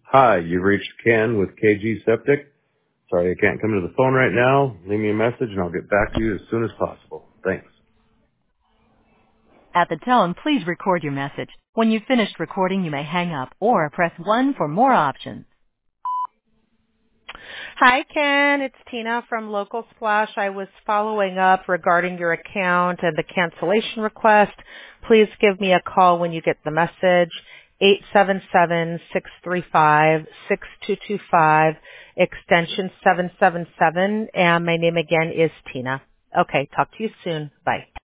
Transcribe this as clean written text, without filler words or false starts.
Hi, you've reached Ken with KG Septic. Sorry I can't come to the phone right now. Leave me a message and I'll get back to you as soon as possible. Thanks. At the tone, please record your message. When you've finished recording, you may hang up or press 1 for more options. Hi, Ken. It's Tina from Local Splash. I was following up regarding your account and the cancellation request. Please give me a call when you get the message. 877-635-6225, extension 777, and my name again is Tina. Okay, talk to you soon. Bye.